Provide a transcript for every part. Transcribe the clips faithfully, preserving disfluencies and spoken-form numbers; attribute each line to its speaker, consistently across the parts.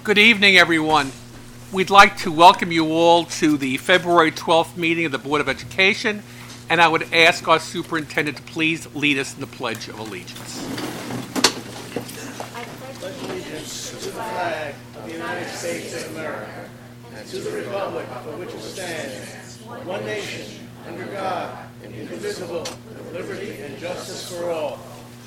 Speaker 1: Good evening, everyone. We'd like to welcome you all to the February twelfth meeting of the Board of Education, and I would ask our superintendent to please lead us in the Pledge of Allegiance.
Speaker 2: I pledge allegiance to the flag of the United States of America and to the republic for which it stands, one nation, under God, indivisible, with liberty and justice for all.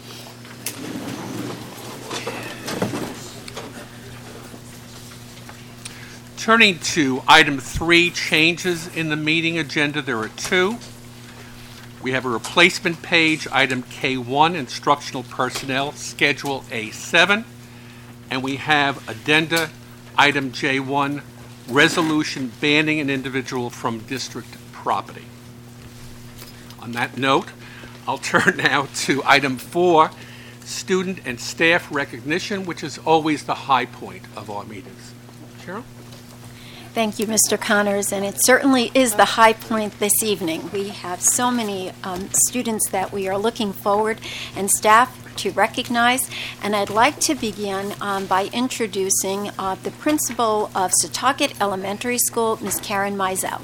Speaker 1: Turning to item three, changes in the meeting agenda, there are two. We have a replacement page, item K one, instructional personnel, schedule A seven. And we have addenda, item J one, resolution banning an individual from district property. On that note, I'll turn now to item four, student and staff recognition, which is always the high point of our meetings. Cheryl?
Speaker 3: Thank you, Mister Connors, and it certainly is the high point this evening. We have so many um, students that we are looking forward and staff to recognize, and I'd like to begin um, by introducing uh, the principal of Setauket Elementary School, Miz Karen Mizell.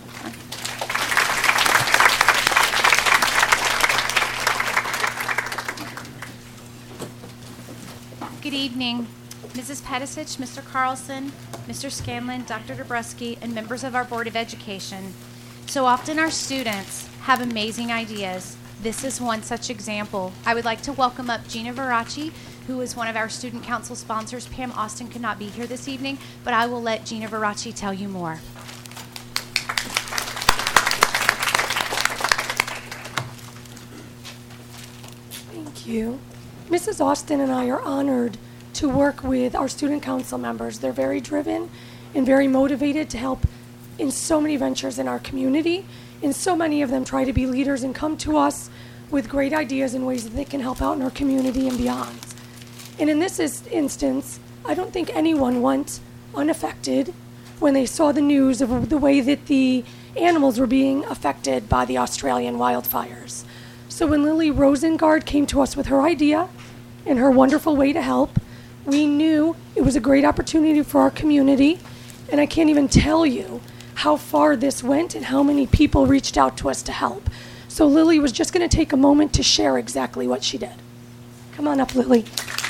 Speaker 4: Good evening, Missus Pedisich, Mister Carlson, Mister Scanlon, Doctor Dabrowski, and members of our Board of Education. So often our students have amazing ideas. This is one such example. I would like to welcome up Gina Verace, who is one of our student council sponsors. Pam Austin could not be here this evening, but I will let Gina Verace tell you more.
Speaker 5: Thank you. Missus Austin and I are honored to work with our student council members. They're very driven and very motivated to help in so many ventures in our community, and so many of them try to be leaders and come to us with great ideas and ways that they can help out in our community and beyond. And in this is- instance, I don't think anyone went unaffected when they saw the news of the way that the animals were being affected by the Australian wildfires. So when Lily Rosengard came to us with her idea and her wonderful way to help, we knew it was a great opportunity for our community, and I can't even tell you how far this went and how many people reached out to us to help. So Lily was just going to take a moment to share exactly what she did. Come on up, Lily.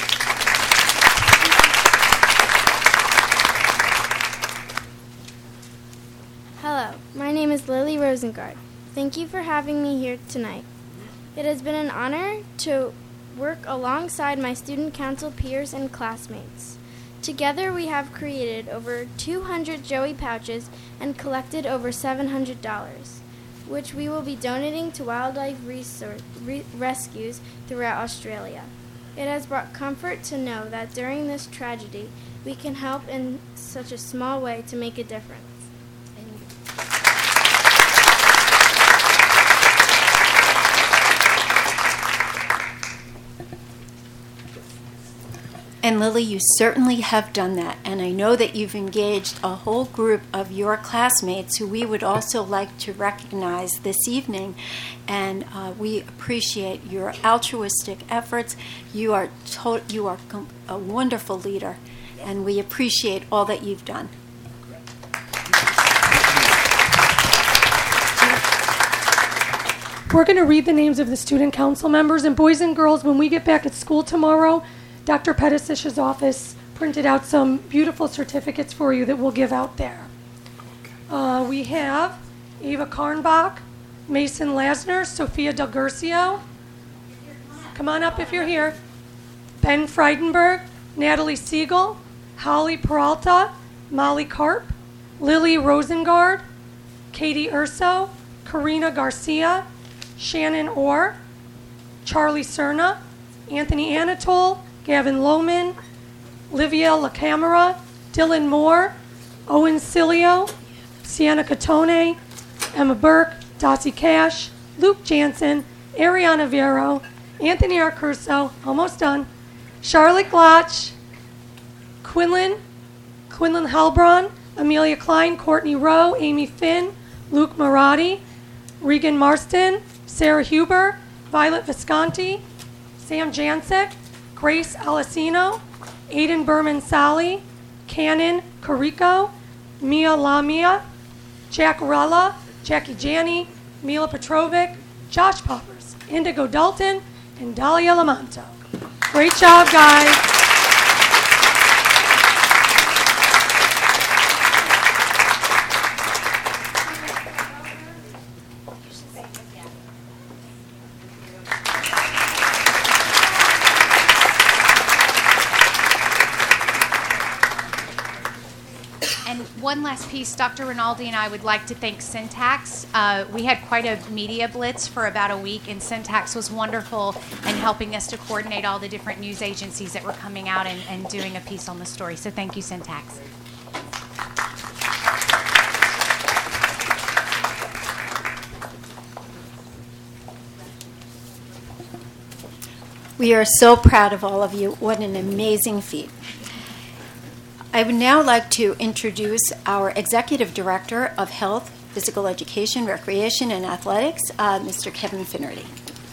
Speaker 6: Hello, my name is Lily Rosengard. Thank you for having me here tonight. It has been an honor to work alongside my student council peers and classmates. Together we have created over two hundred Joey pouches and collected over seven hundred dollars, which we will be donating to wildlife resor- re- rescues throughout Australia. It has brought comfort to know that during this tragedy, we can help in such a small way to make a difference.
Speaker 3: And Lily, you certainly have done that, and I know that you've engaged a whole group of your classmates who we would also like to recognize this evening, and uh, we appreciate your altruistic efforts. You are to- you are com- a wonderful leader, and we appreciate all that you've done.
Speaker 5: We're going to read the names of the student council members, and boys and girls, when we get back at school tomorrow, Doctor Pedisich's office printed out some beautiful certificates for you that we'll give out there. Uh, we have Ava Karnbach, Mason Lasner, Sophia Del Gurcio. Come on up if you're here. Ben Freidenberg, Natalie Siegel, Holly Peralta, Molly Karp, Lily Rosengard, Katie Urso, Karina Garcia, Shannon Orr, Charlie Cerna, Anthony Anatole, Gavin Lohman, Livia LaCamera, Dylan Moore, Owen Cilio, Sienna Catone, Emma Burke, Dossie Cash, Luke Jansen, Ariana Vero, Anthony Arcurso, almost done, Charlotte Glotch, Quinlan, Quinlan Halbron, Amelia Klein, Courtney Rowe, Amy Finn, Luke Marotti, Regan Marston, Sarah Huber, Violet Visconti, Sam Jancic, Grace Alessino, Aiden Berman Sally, Cannon Carico, Mia Lamia, Jack Rella, Jackie Janney, Mila Petrovic, Josh Poppers, Indigo Dalton, and Dahlia Lamanto. Great job, guys.
Speaker 4: One last piece, Doctor Rinaldi and I would like to thank Syntax. Uh, we had quite a media blitz for about a week, and Syntax was wonderful in helping us to coordinate all the different news agencies that were coming out and, and doing a piece on the story. So thank you, Syntax.
Speaker 3: We are so proud of all of you. What an amazing feat. I would now like to introduce our Executive Director of Health, Physical Education, Recreation, and Athletics, uh, Mister Kevin Finnerty.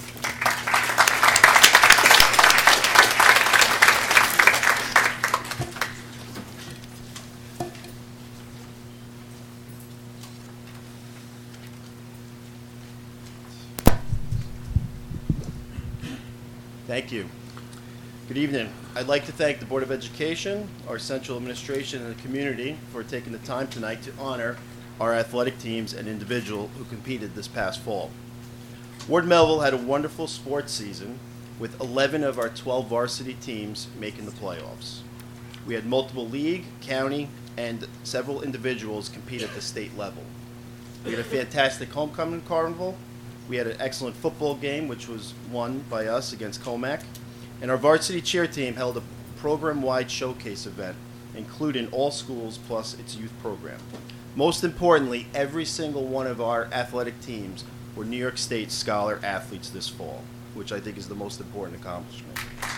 Speaker 2: Thank you. Good evening. I'd like to thank the Board of Education, our central administration, and the community for taking the time tonight to honor our athletic teams and individuals who competed this past fall. Ward Melville had a wonderful sports season with eleven of our twelve varsity teams making the playoffs. We had multiple league, county, and several individuals compete at the state level. We had a fantastic homecoming carnival. We had an excellent football game, which was won by us against Comac. And our varsity cheer team held a program-wide showcase event, including all schools plus its youth program. Most importantly, every single one of our athletic teams were New York State Scholar athletes this fall, which I think is the most important accomplishment.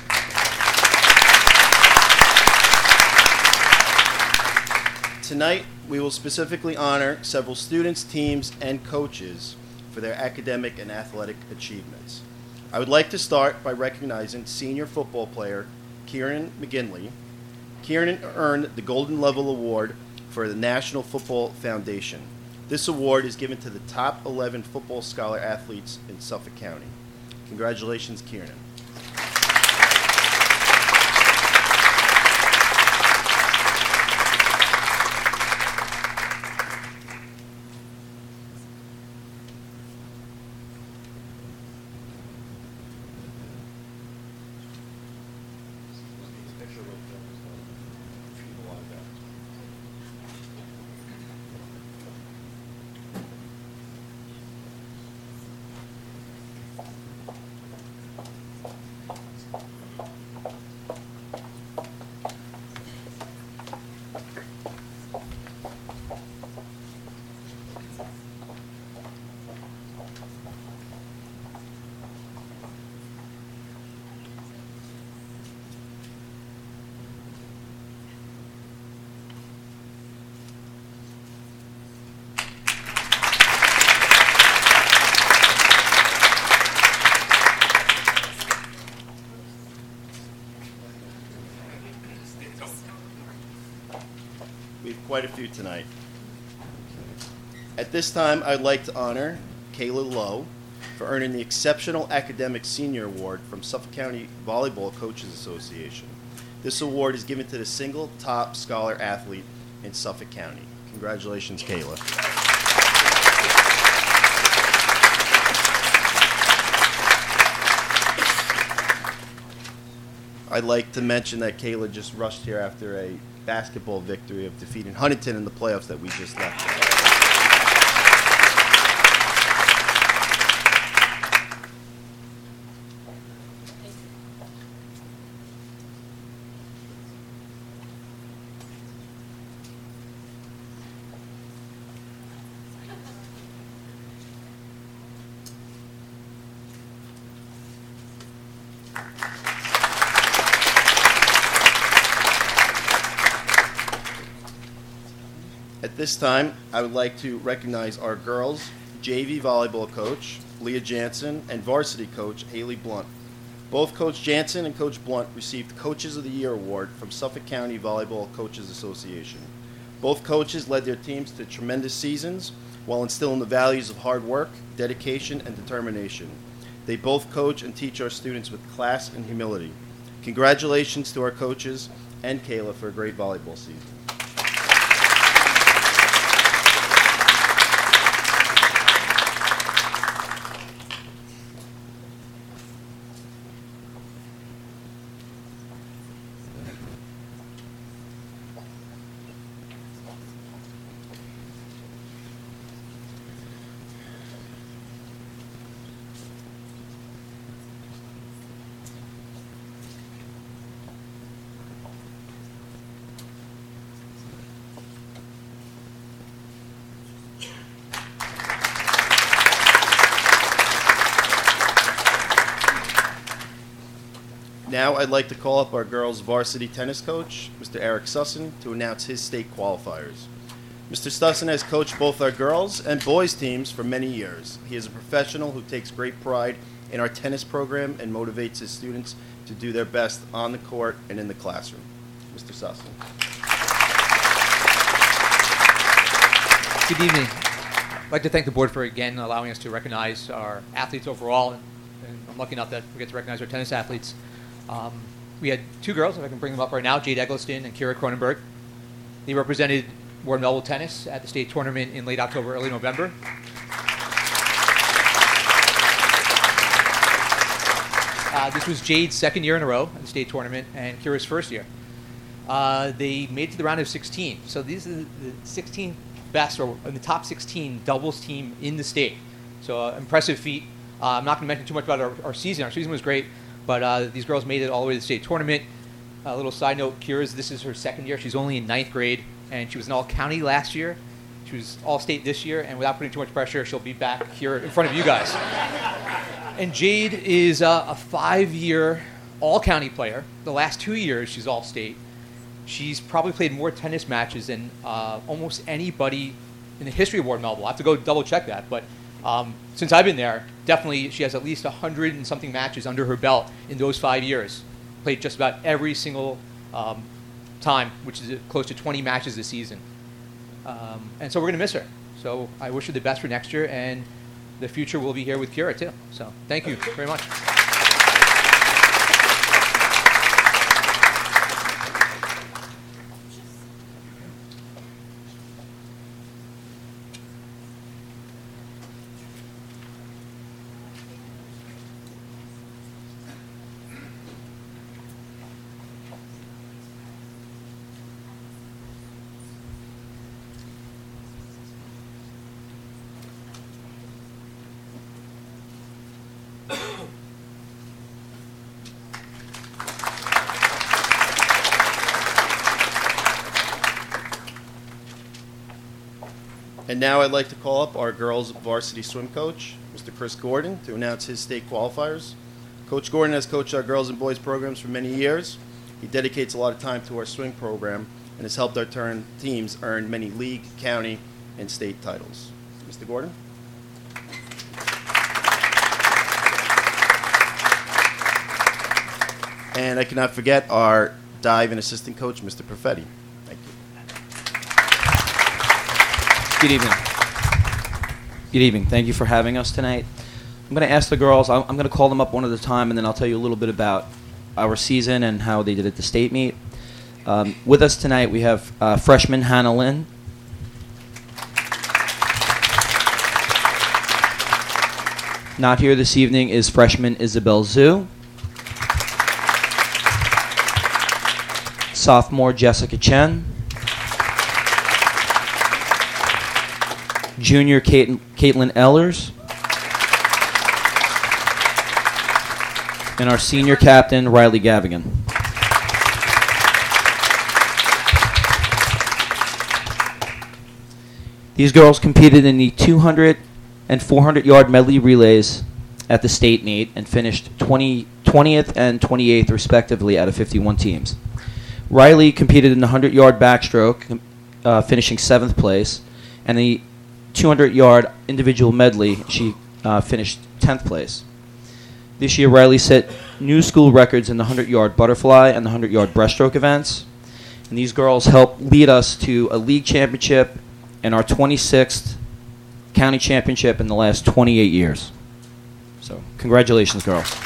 Speaker 2: Tonight, we will specifically honor several students, teams, and coaches for their academic and athletic achievements. I would like to start by recognizing senior football player Kieran McGinley. Kieran earned the Golden Level Award for the National Football Foundation. This award is given to the top eleven football scholar athletes in Suffolk County. Congratulations, Kieran. We have quite a few tonight. At this time, I'd like to honor Kayla Lowe for earning the Exceptional Academic Senior Award from Suffolk County Volleyball Coaches Association. This award is given to the single top scholar athlete in Suffolk County. Congratulations, Kayla. I'd like to mention that Kayla just rushed here after a basketball victory of defeating Huntington in the playoffs that we just left. At this time, I would like to recognize our girls' J V volleyball coach, Leah Jansen, and varsity coach, Haley Blunt.
Speaker 7: Both Coach Jansen and Coach Blunt received Coaches of the Year award from Suffolk County Volleyball Coaches Association. Both coaches led their teams to tremendous seasons while instilling the values of hard work, dedication, and determination. They both coach and teach our students with class and humility. Congratulations to our coaches and Kayla for a great volleyball season. Now I'd like to call up our girls' varsity tennis coach, Mister Eric Sussin, to announce his state qualifiers. Mister Sussin has coached both our girls and boys teams for many years. He is a professional who takes great pride in our tennis program and motivates his students to do their best on the court and in the classroom. Mister Sussin.
Speaker 8: Good evening. I'd like to thank the board for again allowing us to recognize our athletes overall, and, and I'm lucky enough that we get to recognize our tennis athletes. Um, we had two girls, if I can bring them up right now, Jade Eggleston and Kira Cronenberg. They represented Ward Melville Tennis at the state tournament in late October, early November. Uh, this was Jade's second year in a row at the state tournament and Kira's first year. Uh, they made it to the round of sixteen. So these are the sixteen best, or in the top sixteen doubles team in the state. So uh, impressive feat. Uh, I'm not going to mention too much about our, our season. Our season was great. But uh, these girls made it all the way to the state tournament. A uh, little side note, Kira's, this is her second year. She's only in ninth grade, and she was in all-county last year. She was all-state this year, and without putting too much pressure, she'll be back here in front of you guys. And Jade is uh, a five-year all-county player. The last two years, she's all-state. She's probably played more tennis matches than uh, almost anybody in the history of Ward Melville. I have to go double-check that, but um, since I've been there, definitely she has at least a hundred and something matches under her belt in those five years. Played just about every single um, time, which is close to twenty matches this season. Um, and so we're going to miss her. So I wish her the best for next year, and the future will be here with Kira too. So thank you very much.
Speaker 7: And now I'd like to call up our girls' varsity swim coach, Mister Chris Gordon, to announce his state qualifiers. Coach Gordon has coached our girls and boys programs for many years. He dedicates a lot of time to our swim program and has helped our turn teams earn many league, county, and state titles. Mister Gordon? And I cannot forget our dive and assistant coach, Mister Perfetti. Thank you.
Speaker 9: Good evening. Good evening. Thank you for having us tonight. I'm going to ask the girls, I'm going to call them up one at a time, and then I'll tell you a little bit about our season and how they did at the state meet. Um, with us tonight, we have uh, freshman Hannah Lynn. Not here this evening is freshman Isabel Zhu. Sophomore Jessica Chen. Junior Caitlin, Caitlin Ellers. And our senior captain, Riley Gavigan. These girls competed in the two hundred and four hundred yard medley relays at the state meet and finished twentieth and twenty-eighth respectively out of fifty-one teams. Riley competed in the one hundred yard backstroke, uh, finishing seventh place, and the two hundred yard individual medley, she uh, finished tenth place. This year, Riley set new school records in the hundred-yard butterfly and the hundred-yard breaststroke events. And these girls helped lead us to a league championship and our twenty-sixth county championship in the last twenty-eight years. So, congratulations, girls.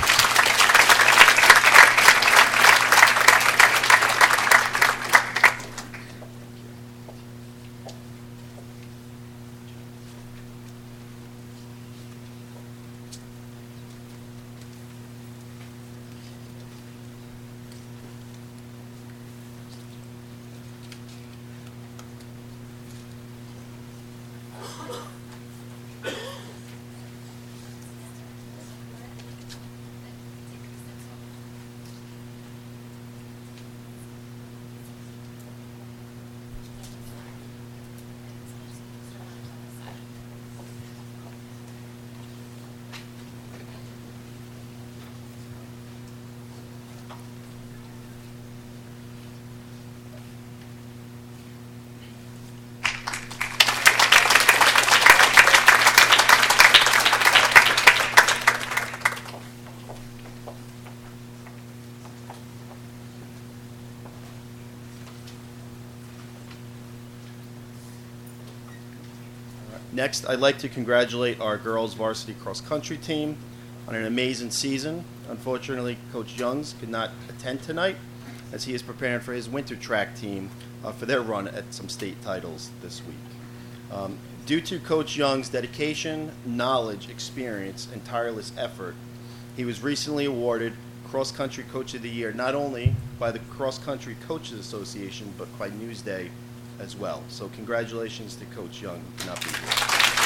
Speaker 7: Next, I'd like to congratulate our girls varsity cross country team on an amazing season. Unfortunately, Coach Youngs could not attend tonight as he is preparing for his winter track team uh, for their run at some state titles this week. Um, due to Coach Young's dedication, knowledge, experience, and tireless effort, he was recently awarded Cross Country Coach of the Year, not only by the Cross Country Coaches Association, but by Newsday as well. So congratulations to Coach Young, who cannot be here.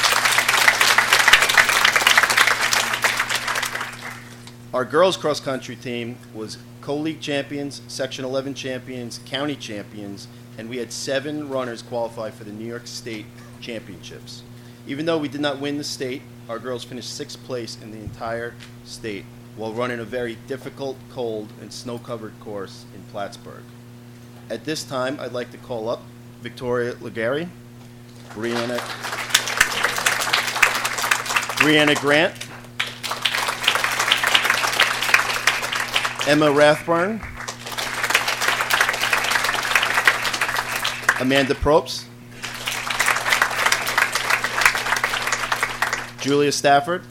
Speaker 7: Our girls cross country team was co-league champions, section eleven champions, county champions, and we had seven runners qualify for the New York State Championships. Even though we did not win the state, our girls finished sixth place in the entire state while running a very difficult, cold, and snow-covered course in Plattsburgh. At this time, I'd like to call up Victoria Legary, Brianna, Brianna Grant, Emma Rathburn, Amanda Probst, Julia Stafford,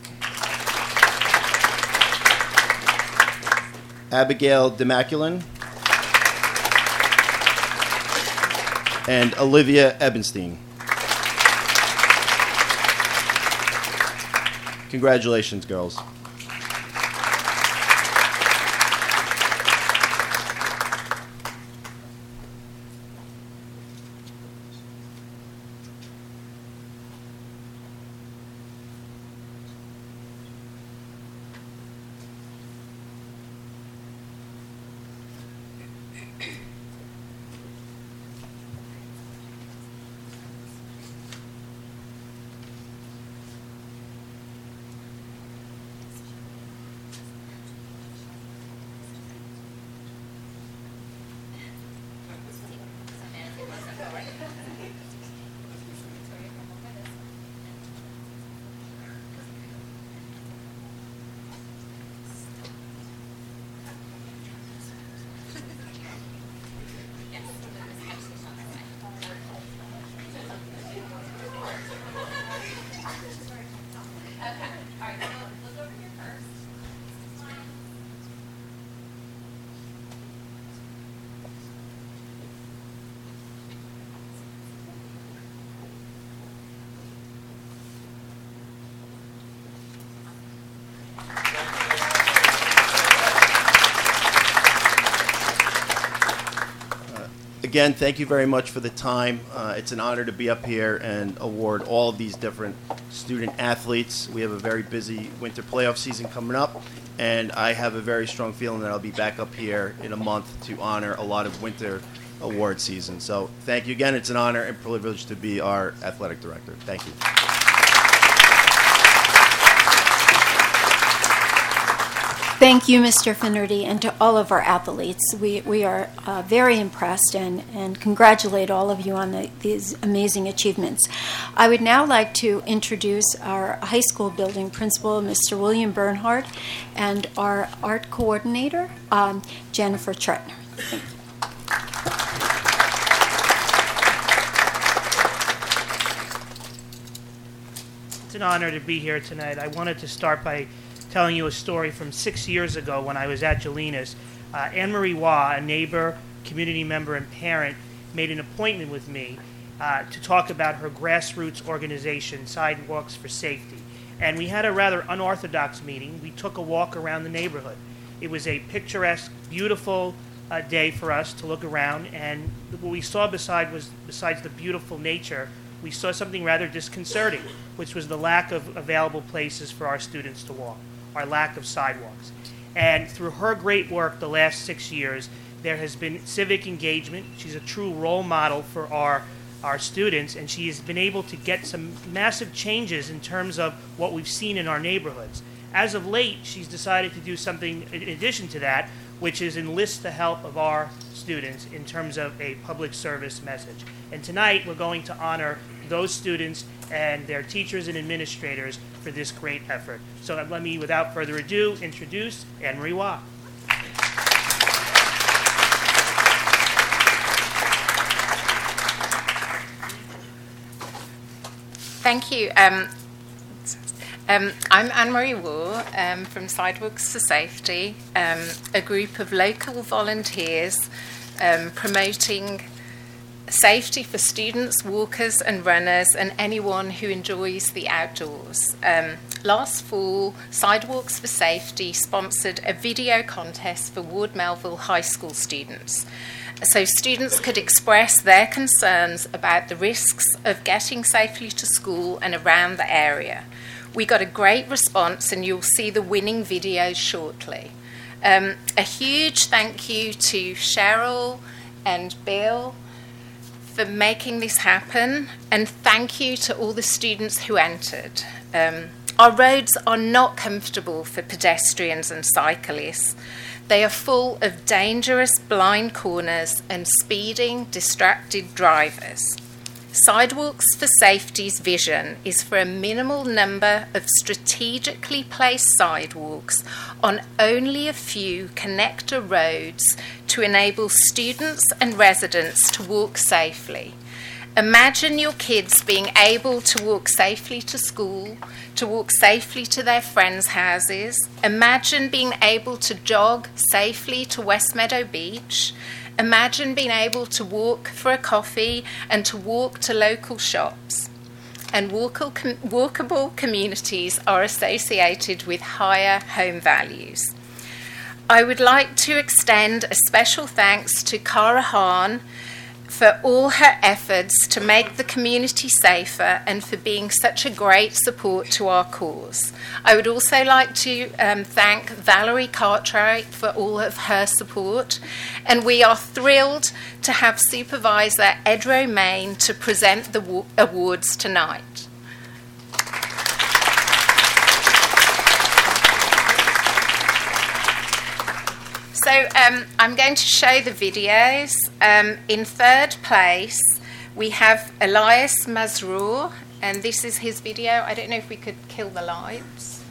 Speaker 7: Abigail Demaculin, and Olivia Ebenstein. Congratulations, girls. Again, thank you very much for the time. Uh, it's an honor to be up here and award all of these different student athletes. We have a very busy winter playoff season coming up, and I have a very strong feeling that I'll be back up here in a month to honor a lot of winter award season. So thank you again. It's an honor and privilege to be our athletic director. Thank you.
Speaker 3: Thank you, Mister Finnerty, and to all of our athletes. We, we are uh, very impressed and, and congratulate all of you on the, these amazing achievements. I would now like to introduce our high school building principal, Mister William Bernhardt, and our art coordinator, um, Jennifer Tretner. Thank you.
Speaker 2: It's an honor to be here tonight. I wanted to start by telling you a story from six years ago when I was at Jolinas. Uh, Anne-Marie Waugh, a neighbor, community member, and parent, made an appointment with me uh, to talk about her grassroots organization, Sidewalks for Safety. And we had a rather unorthodox meeting. We took a walk around the neighborhood. It was a picturesque, beautiful uh, day for us to look around, and what we saw beside was, besides the beautiful nature, we saw something rather disconcerting, which was the lack of available places for our students to walk, our lack of sidewalks. And through her great work the last six years, there has been civic engagement. She's a true role model for our, our students, and she has been able to get some massive changes in terms of what we've seen in our neighborhoods. As of late, she's decided to do something in addition to that, which is enlist the help of our students in terms of a public service message. And tonight, we're going to honor those students and their teachers and administrators for this great effort. So let me, without further ado, introduce Anne-Marie Waugh.
Speaker 10: Thank you. Um, um, I'm Anne-Marie Waugh um, from Sidewalks for Safety, um, a group of local volunteers um, promoting safety for students, walkers and runners, and anyone who enjoys the outdoors. Um, last fall, Sidewalks for Safety sponsored a video contest for Ward Melville High School students, so students could express their concerns about the risks of getting safely to school and around the area. We got a great response, and you'll see the winning videos shortly. Um, a huge thank you to Cheryl and Bill for making this happen, and thank you to all the students who entered. Um, our roads are not comfortable for pedestrians and cyclists. They are full of dangerous blind corners and speeding, distracted drivers. Sidewalks for Safety's vision is for a minimal number of strategically placed sidewalks on only a few connector roads to enable students and residents to walk safely. Imagine your kids being able to walk safely to school, to walk safely to their friends' houses. Imagine being able to jog safely to West Meadow Beach. Imagine being able to walk for a coffee and to walk to local shops. And walkable, walkable communities are associated with higher home values. I would like to extend a special thanks to Cara Hahn for all her efforts to make the community safer and for being such a great support to our cause. I would also like to um, thank Valerie Cartwright for all of her support, and we are thrilled to have Supervisor Ed Romaine to present the wa- awards tonight. So um, I'm going to show the videos. Um, in third place, we have Elias Mazrur, and this is his video. I don't know if we could kill the lights.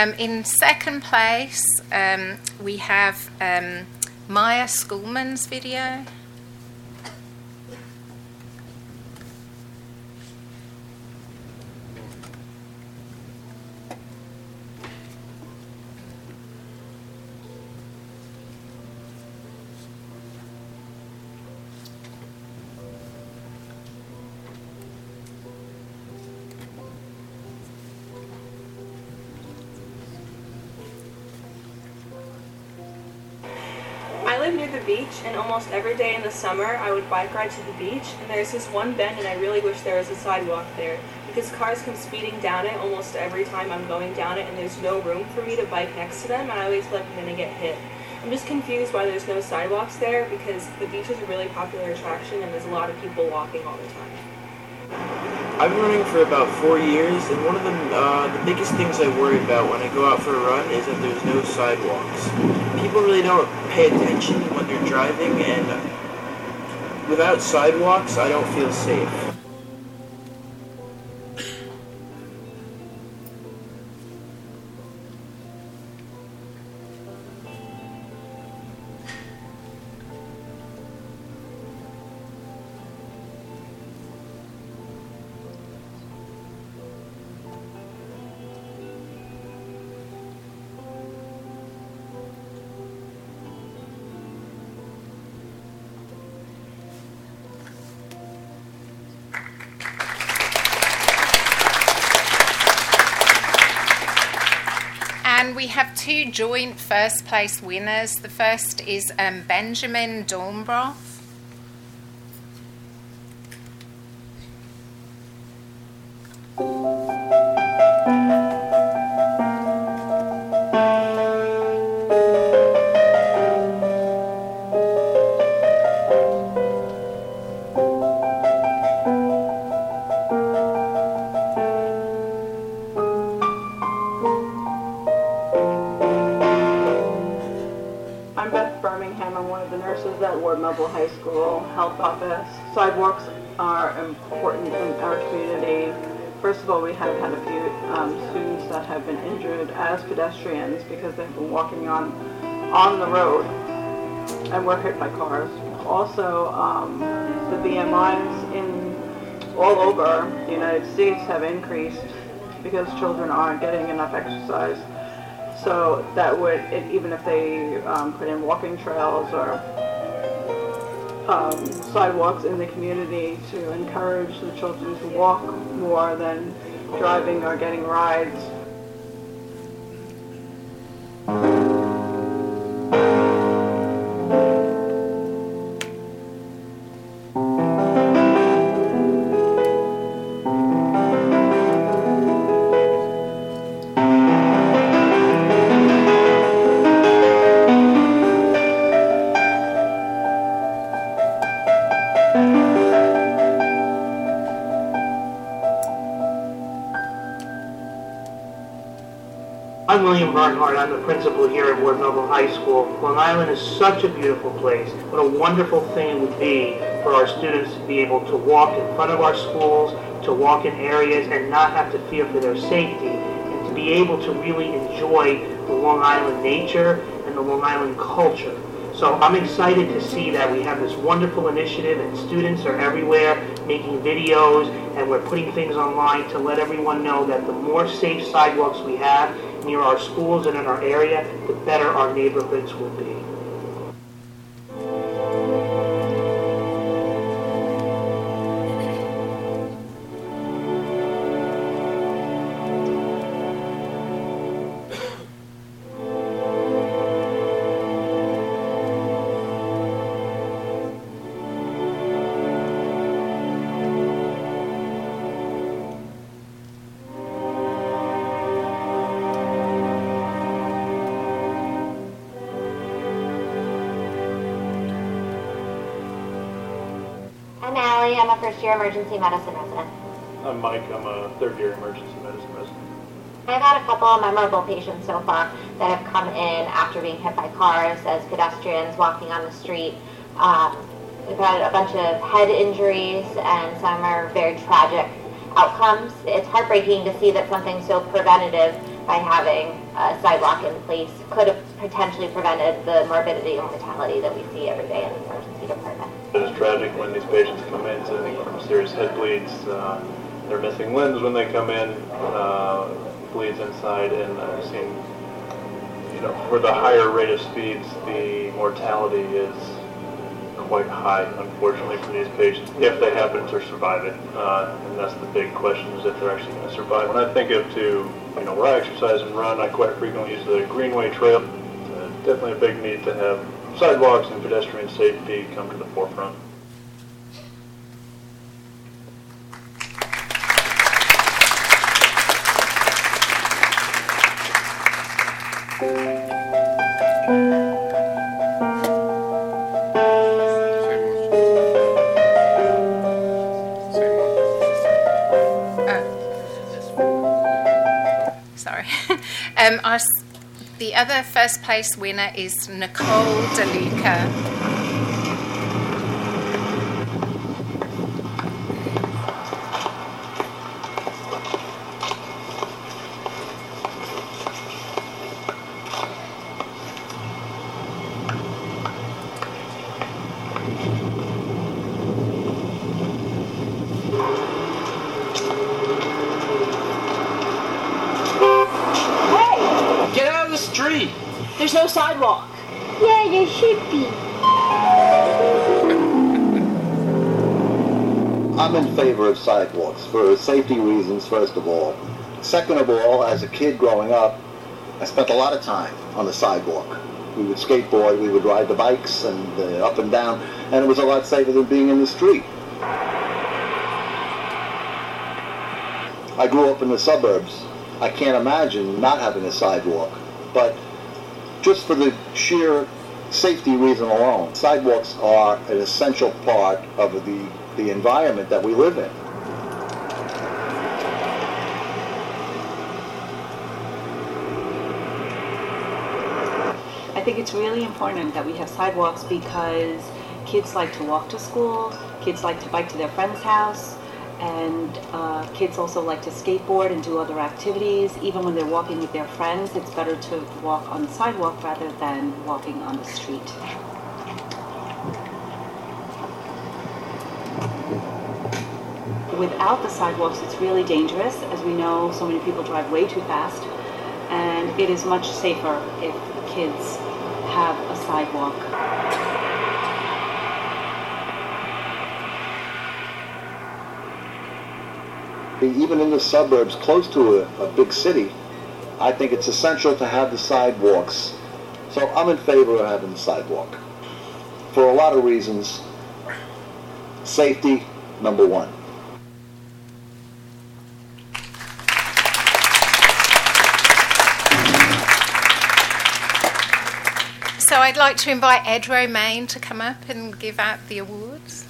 Speaker 10: Um, in second place, um, we have um, Maya Schoolman's video.
Speaker 11: I live near the beach, and almost every day in the summer I would bike ride to the beach, and there's this one bend and I really wish there was a sidewalk there because cars come speeding down it almost every time I'm going down it, and there's no room for me to bike next to them, and I always feel like I'm going to get hit. I'm just confused why there's no sidewalks there because the beach is a really popular attraction and there's a lot of people walking all the time.
Speaker 12: I've been running for about four years, and one of the, uh, the biggest things I worry about when I go out for a run is that there's no sidewalks. People really don't pay attention when they're driving, and without sidewalks, I don't feel safe.
Speaker 10: And we have two joint first place winners. The first is um, Benjamin Dornbroth.
Speaker 13: At Ward Melville High School Health Office. Sidewalks are important in our community. First of all, we have had a few um, students that have been injured as pedestrians because they've been walking on on the road and were hit by cars. Also, um, the B M Is in all over the United States have increased because children aren't getting enough exercise. So that would, it, even if they um, put in walking trails or Um, sidewalks in the community to encourage the children to walk more than driving or getting rides.
Speaker 14: I'm William Bernhardt. I'm the principal here at Ward Melville High School. Long Island is such a beautiful place. What a wonderful thing it would be for our students to be able to walk in front of our schools, to walk in areas and not have to fear for their safety, and to be able to really enjoy the Long Island nature and the Long Island culture. So I'm excited to see that we have this wonderful initiative and students are everywhere making videos, and we're putting things online to let everyone know that the more safe sidewalks we have near our schools and in our area, the better our neighborhoods will be.
Speaker 15: I'm Allie. I'm a first-year emergency medicine resident.
Speaker 16: I'm Mike. I'm a third-year emergency medicine resident.
Speaker 15: I've had a couple of memorable patients so far that have come in after being hit by cars as pedestrians walking on the street. Um, we've had a bunch of head injuries, and some are very tragic outcomes. It's heartbreaking to see that something so preventative by having a sidewalk in place could have potentially prevented the morbidity and mortality that we see every day in the emergency department.
Speaker 16: It is tragic when these patients come in sitting from serious head bleeds. Uh, they're missing limbs when they come in, uh, bleeds inside, and I've seen, you know, for the higher rate of speeds, the mortality is quite high, unfortunately, for these patients, if they happen to survive it. Uh, and that's the big question, is if they're actually going to survive. When I think of to, you know, where I exercise and run, I quite frequently use the Greenway Trail. Uh, definitely a big need to have sidewalks and pedestrian safety come to the forefront.
Speaker 10: Um, our, the other first place winner is Nicole DeLuca.
Speaker 17: There's no sidewalk.
Speaker 18: Yeah, there should be.
Speaker 19: I'm in favor of sidewalks for safety reasons, first of all. Second of all, as a kid growing up, I spent a lot of time on the sidewalk. We would skateboard, we would ride the bikes and uh, up and down, and it was a lot safer than being in the street. I grew up in the suburbs. I can't imagine not having a sidewalk, but just for the sheer safety reason alone, sidewalks are an essential part of the, the environment that we live in.
Speaker 20: I think it's really important that we have sidewalks because kids like to walk to school, kids like to bike to their friend's house, and uh, kids also like to skateboard and do other activities. Even when they're walking with their friends, it's better to walk on the sidewalk rather than walking on the street. Without the sidewalks, it's really dangerous. As we know, so many people drive way too fast, and it is much safer if kids have a sidewalk.
Speaker 19: Even in the suburbs close to a, a big city, I think it's essential to have the sidewalks. So I'm in favor of having the sidewalk. For a lot of reasons. Safety, number one.
Speaker 10: So I'd like to invite Ed Romaine to come up and give out the awards.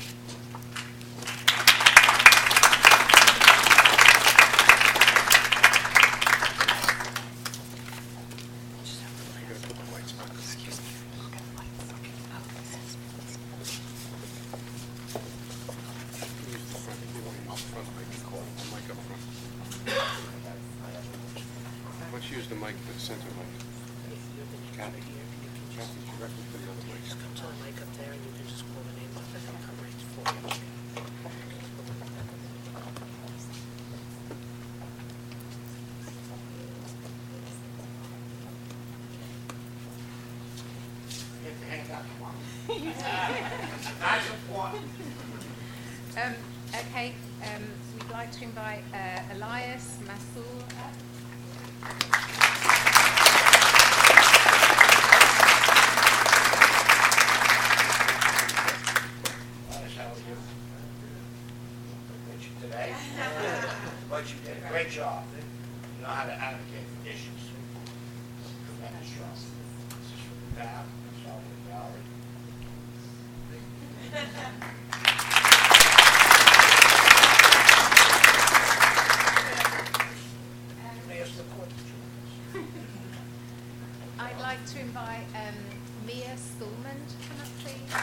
Speaker 21: Let's use the mic, the center mic. Kathy, Kathy, directly for the other mic. Just come to the mic up there and you can just call the name up and they'll come right for you.
Speaker 10: Nice important. Um, okay, um, we'd like to invite uh, Elias Masoul up.
Speaker 22: Today, but you did a great job. You know how to advocate for issues. Tremendous job. This is from the town, Southwood Valley.
Speaker 10: I'd like to invite um, Mia Stallman to come up, please.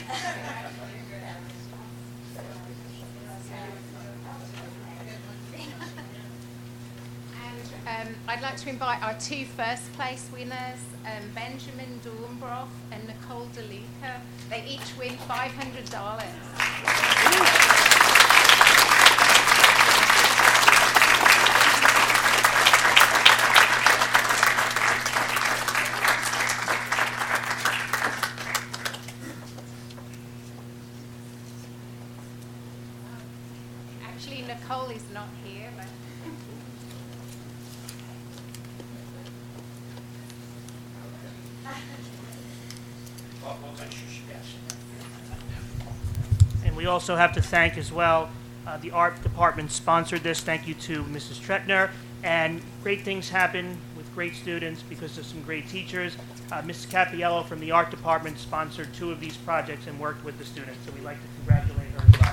Speaker 10: And um, I'd like to invite our two first place winners, um, Benjamin Dornbrough and Nicole DeLuca. They each win five hundred dollars. Actually, Nicole is not here, but
Speaker 1: And we also have to thank as well, uh, the art department sponsored this. Thank you to Missus Tretner. And great things happen with great students because of some great teachers. Uh, Missus Capiello from the art department sponsored two of these projects and worked with the students. So we'd like to congratulate her as well.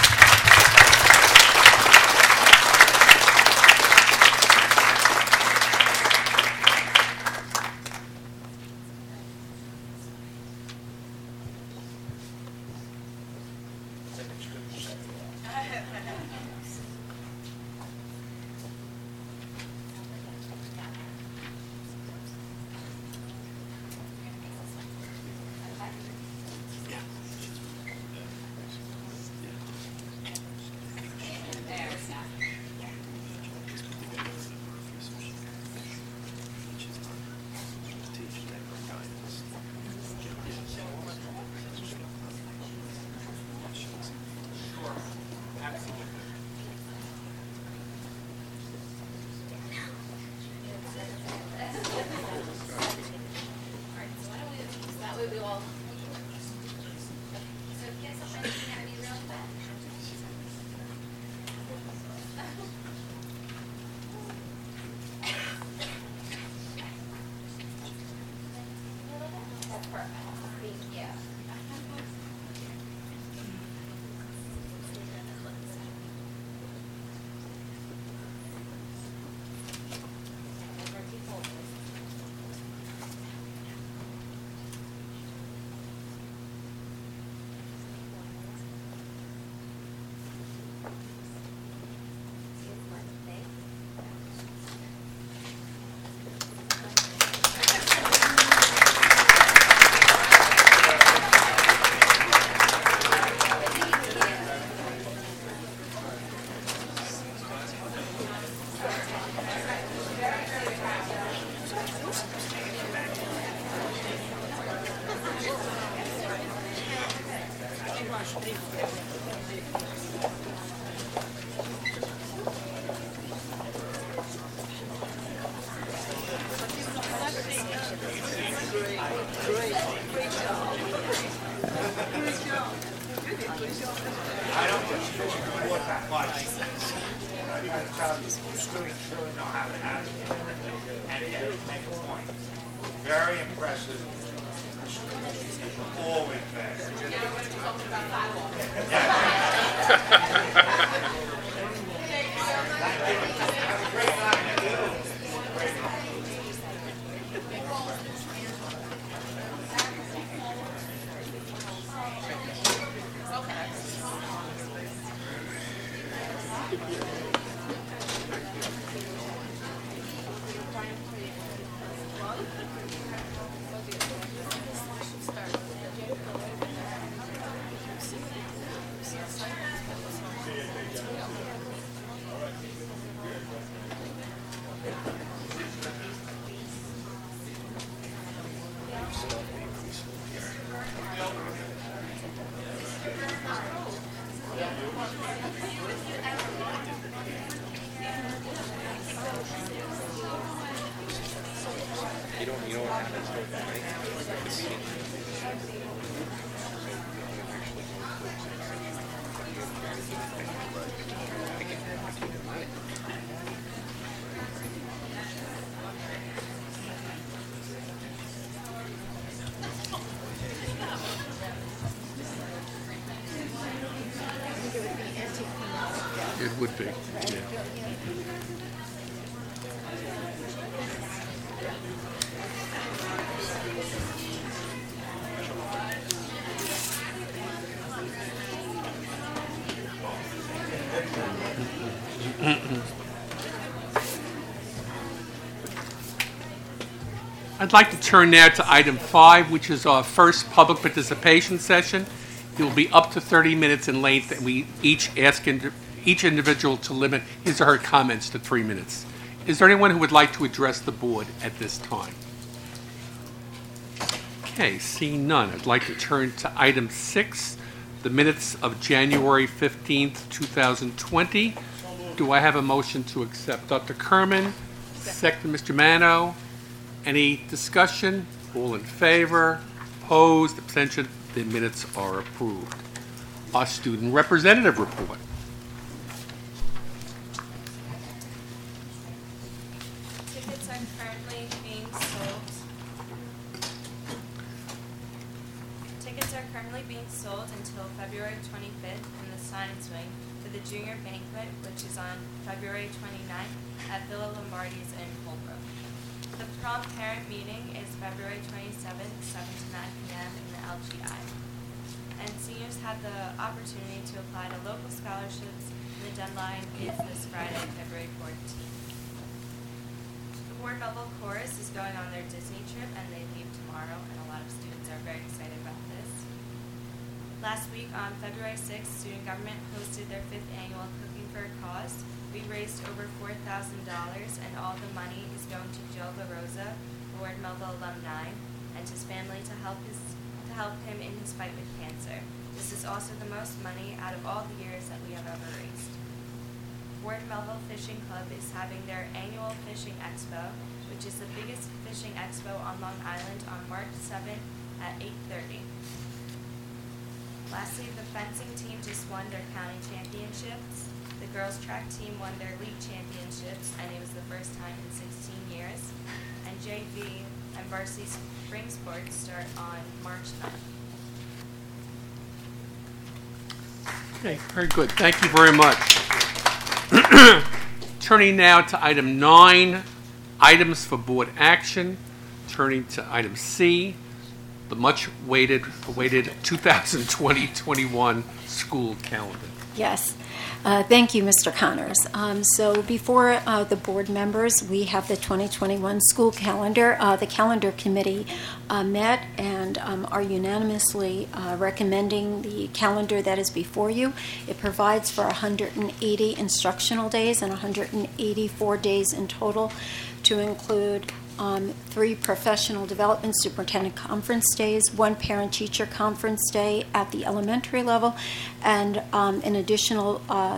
Speaker 22: I don't think you work that much. I gotta tell you, students really know how to advocate and yet make a point. Very impressive. Always fast.
Speaker 21: You don't, you know what happens with that, right? The meeting.
Speaker 6: It would be, yeah.
Speaker 4: I'd like to turn now to item five, which is our first public participation session. It will be up to thirty minutes in length, and we each ask indi- each individual to limit his or her comments to three minutes. Is there anyone who would like to address the board at this time? Okay, seeing none, I'd like to turn to item six, the minutes of January fifteenth, two thousand twenty. Do I have a motion to accept? Doctor Kerman, second, Mister Mano. Any discussion? All in favor? Opposed? Abstention? The minutes are approved. Our student representative report.
Speaker 5: Tickets are currently being sold. Tickets are currently being sold until February twenty-fifth in the Science Wing for the Junior Banquet, which is on February twenty-ninth at Villa Lombardi's in Holbrook. The prom parent meeting is February twenty-seventh, seven to nine p.m. in the L G I. And seniors have the opportunity to apply to local scholarships, and the deadline is this Friday, February fourteenth. The Ward Melville Chorus is going on their Disney trip, and they leave tomorrow, and a lot of students are very excited about this. Last week, on February sixth, Student Government hosted their fifth annual Cooking for a Cause. We raised over four thousand dollars, and all the money is going to Joe LaRosa, Ward Melville alumni, and his family to help his to help him in his fight with cancer. This is also the most money out of all the years that we have ever raised. Ward Melville Fishing Club is having their annual fishing expo, which is the biggest fishing expo on Long Island, on March seventh at eight thirty. Lastly, the fencing team just won their county championships. The girls track team won their league championships, and it was the first time in sixteen years. And J V and varsity spring sports start on March ninth.
Speaker 4: Okay, very good. Thank you very much. Turning now to item nine, items for board action. Turning to item C, the much waited, awaited two thousand twenty twenty-one school calendar.
Speaker 3: Yes. Uh, thank you, Mister Connors. Um, so before uh, the board members, we have the twenty twenty-one school calendar. Uh, the calendar committee uh, met and um, are unanimously uh, recommending the calendar that is before you. It provides for one hundred eighty instructional days and one hundred eighty-four days in total, to include Um, three professional development superintendent conference days, one parent-teacher conference day at the elementary level, and um, an additional uh,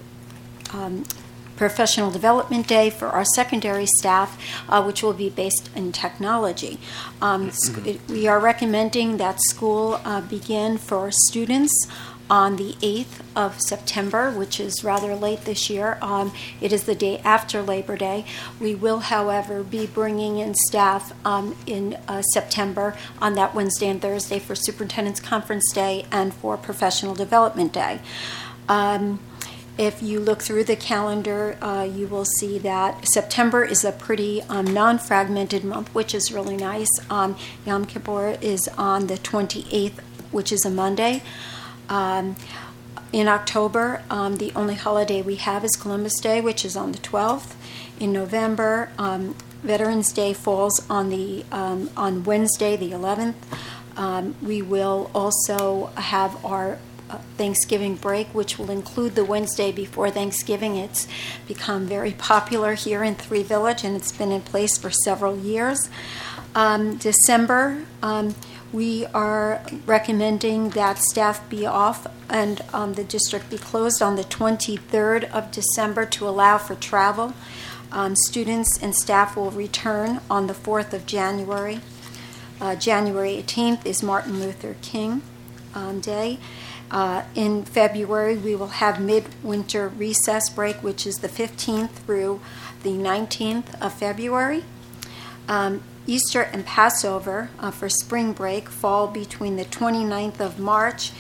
Speaker 3: um, professional development day for our secondary staff, uh, which will be based in technology. Um, sc- it, we are recommending that school uh, begin for students on the eighth of September, which is rather late this year. Um, it is the day after Labor Day. We will, however, be bringing in staff um, in uh, September on that Wednesday and Thursday for Superintendent's Conference Day and for Professional Development Day. Um, If you look through the calendar, uh, you will see that September is a pretty um, non-fragmented month, which is really nice. Um, Yom Kippur is on the twenty-eighth, which is a Monday. Um, in October, um, the only holiday we have is Columbus Day, which is on the twelfth. In November, um, Veterans Day falls on the um, on Wednesday, the eleventh. Um, we will also have our uh, Thanksgiving break, which will include the Wednesday before Thanksgiving. It's become very popular here in Three Village, and it's been in place for several years. Um, December, um, we are recommending that staff be off and um, the district be closed on the twenty-third of December to allow for travel. Um, students and staff will return on the fourth of January. Uh, January eighteenth is Martin Luther King um, Day. Uh, in February, we will have midwinter recess break, which is the fifteenth through the nineteenth of February. Um, Easter and Passover uh, for spring break fall between the twenty-ninth of March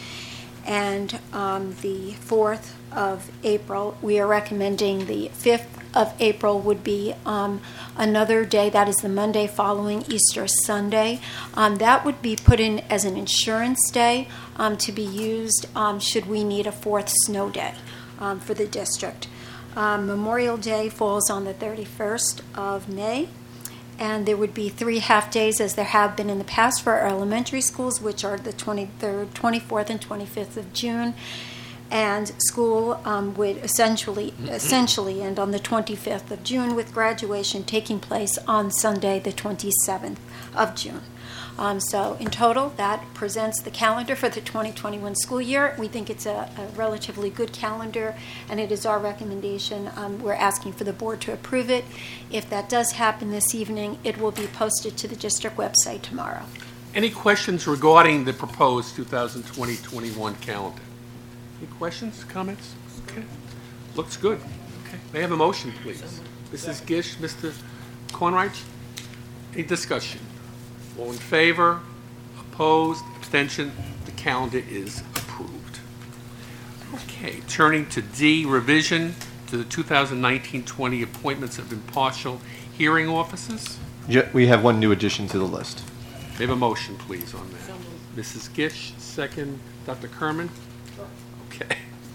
Speaker 3: and um, the fourth of April. We are recommending the fifth of April would be um, another day. That is the Monday following Easter Sunday. Um, that would be put in as an insurance day um, to be used um, should we need a fourth snow day um, for the district. Um, Memorial Day falls on the thirty-first of May, and there would be three half-days, as there have been in the past, for our elementary schools, which are the twenty-third, twenty-fourth, and twenty-fifth of June. And school um, would essentially essentially end on the twenty-fifth of June, with graduation taking place on Sunday, the twenty-seventh of June. Um, so in total, that presents the calendar for the twenty twenty-one school year. We think it's a, a relatively good calendar, and it is our recommendation. Um, we're asking for the board to approve it. If that does happen this evening, it will be posted to the district website tomorrow.
Speaker 4: Any questions regarding the proposed two thousand twenty twenty-one calendar? Any questions, comments? Okay. Looks good. Okay. May I have a motion, please? Missus Gish, Mister Kornreich? Any discussion? All in favor? Opposed? Abstention? The calendar is approved. Okay. Turning to D, revision to the two thousand nineteen twenty appointments of impartial hearing officers.
Speaker 8: Ju- We have one new addition to the list.
Speaker 4: May I have a motion, please, on that? Missus Gish, second. Doctor Kerman? Okay.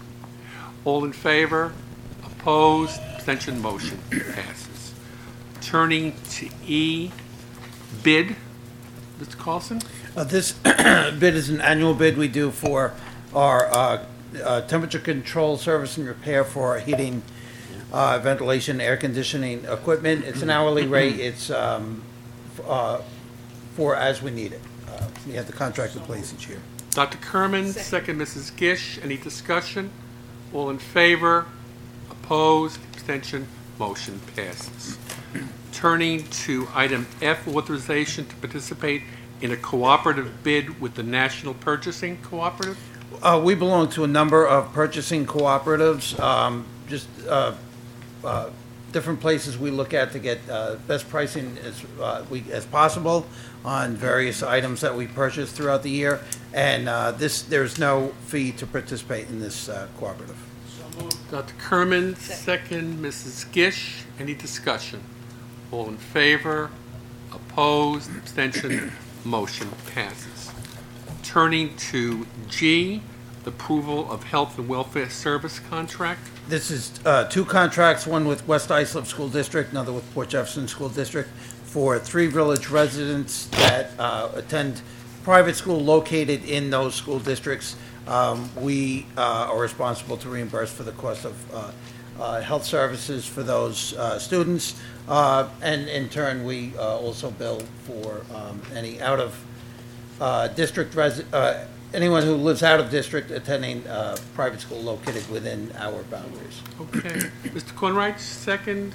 Speaker 4: All in favor? Opposed? Abstention? Motion passes. Turning to E, bid. Mister Carlson?
Speaker 2: Uh, This bid is an annual bid we do for our uh, uh, temperature control service and repair for our heating, uh, ventilation, air conditioning equipment. It's an hourly rate. It's um, f- uh, for as we need it. Uh, We have the contract in place each year.
Speaker 4: Doctor Kerman, second. Missus Gish. Any discussion? All in favor? Opposed? Abstention? Motion passes. Turning to item F, authorization to participate in a cooperative bid with the National Purchasing Cooperative.
Speaker 2: Uh, we belong to a number of purchasing cooperatives, um, just uh, uh, different places we look at to get uh, best pricing as uh, we as possible on various items that we purchase throughout the year. And uh, this, there's no fee to participate in this uh, cooperative.
Speaker 4: Doctor Kerman, second. Missus Gish. Any discussion? All in favor? Opposed? Abstention? Motion passes. Turning to G, the approval of health and welfare service contract.
Speaker 2: This is uh, two contracts, one with West Islip School District, another with Port Jefferson School District, for three village residents that uh, attend private school located in those school districts. Um, We uh, are responsible to reimburse for the cost of uh, uh, health services for those uh, students. Uh, And in turn, we uh, also bill for um, any out-of-district, resi- uh, anyone who lives out of district attending uh, private school located within our boundaries.
Speaker 4: Okay. Mister Kornreich, second.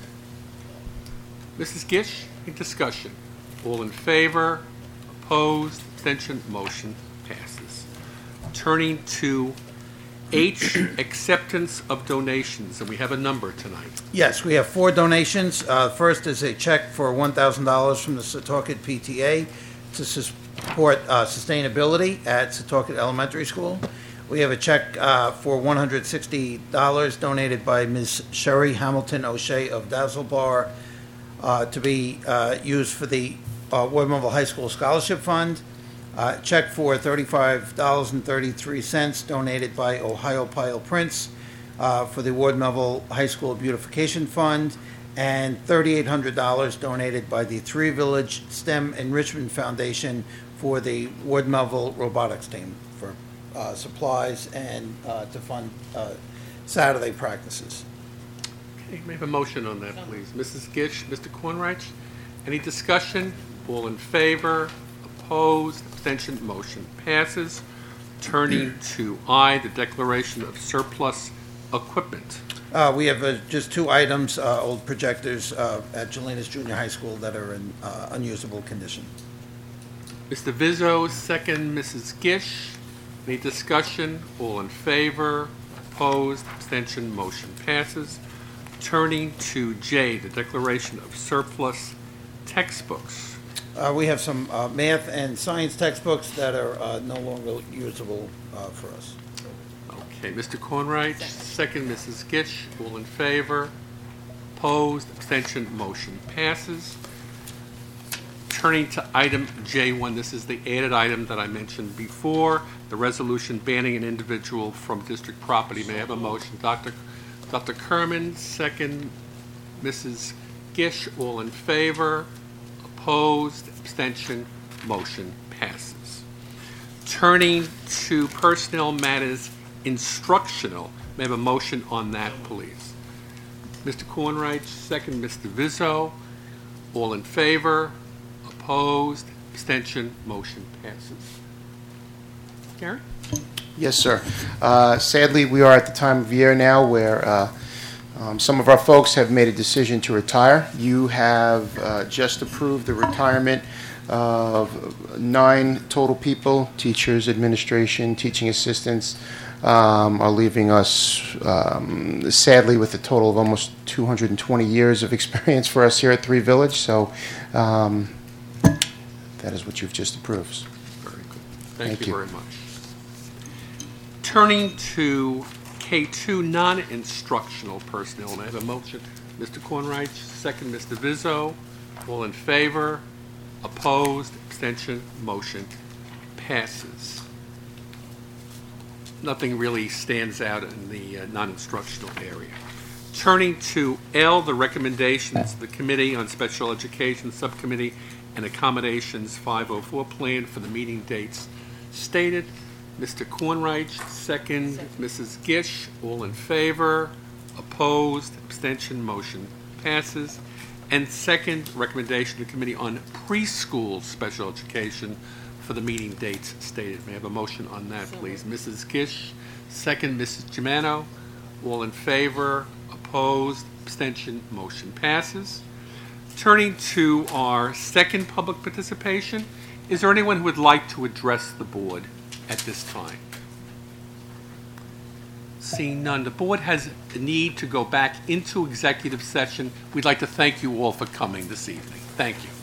Speaker 4: Missus Gish, any discussion? All in favor? Opposed? Abstention? Motion passes. Turning to H, acceptance of donations, and we have a number tonight.
Speaker 2: Yes, we have four donations. Uh, First is a check for one thousand dollars from the Setauket P T A to support uh, sustainability at Setauket Elementary School. We have a check uh, for one hundred sixty dollars donated by Miz Sherry Hamilton O'Shea of Dazzlebar uh, to be uh, used for the uh, Ward Melville High School Scholarship Fund. Uh, check for thirty-five dollars and thirty-three cents donated by Ohio Pile Prince uh, for the Ward Melville High School Beautification Fund, and three thousand eight hundred dollars donated by the Three Village STEM Enrichment Foundation for the Ward Melville Robotics Team for uh, supplies and uh, to fund uh, Saturday practices.
Speaker 4: Okay, may I have a motion on that, please? Missus Gish, Mister Kornreich, any discussion? All in favor? Opposed? Abstention? Motion passes. Turning to I, the declaration of surplus equipment.
Speaker 2: Uh, We have uh, just two items, uh, old projectors uh, at Jelena's Junior High School that are in uh, unusable condition.
Speaker 4: Mister Vizzo, second. Missus Gish, any discussion? All in favor? Opposed? Abstention? Motion passes. Turning to J, the declaration of surplus textbooks.
Speaker 2: Uh, We have some uh, math and science textbooks that are uh, no longer usable uh, for us.
Speaker 4: Okay, Mister Kornreich, second. Missus Gish, all in favor? Opposed? Abstention? Motion passes. Turning to item J one, this is the added item that I mentioned before, the resolution banning an individual from district property. May I have a motion? Doctor Doctor Kerman, second Missus Gish. All in favor? Opposed? Abstention? Motion passes. Turning to personnel matters instructional. May I have a motion on that, please? Mister Kornreich, second Mister Vizzo. All in favor? Opposed? Abstention? Motion passes. Gary?
Speaker 7: Yes, sir. Uh, sadly, we are at the time of year now where uh, um, some of our folks have made a decision to retire. You have uh, just approved the retirement of nine total people, teachers, administration, teaching assistants, um, are leaving us um, sadly with a total of almost two hundred twenty years of experience for us here at Three Village. So um, that is what you've just approved.
Speaker 4: Very good. Thank,
Speaker 7: Thank
Speaker 4: you,
Speaker 7: you.
Speaker 4: very much. Turning to K two non-instructional personnel, may I have a motion? Mister Kornreich, second Mister Vizzo. All in favor? Opposed? Abstention? Motion passes. Nothing really stands out in the uh, non-instructional area. Turning to L, the recommendations of the Committee on Special Education Subcommittee and Accommodations five oh four plan for the meeting dates stated. Mister Kornreich, second. Missus Gish, all in favor? Opposed? Abstention? Motion passes. And second, recommendation of the Committee on Preschool Special Education for the meeting dates stated. May I have a motion on that, please? Missus Gish, second. Missus Germano, all in favor? Opposed? Abstention? Motion passes. Turning to our second public participation, is there anyone who would like to address the board at this time? Seeing none, the board has a need to go back into executive session. We'd like to thank you all for coming this evening. Thank you.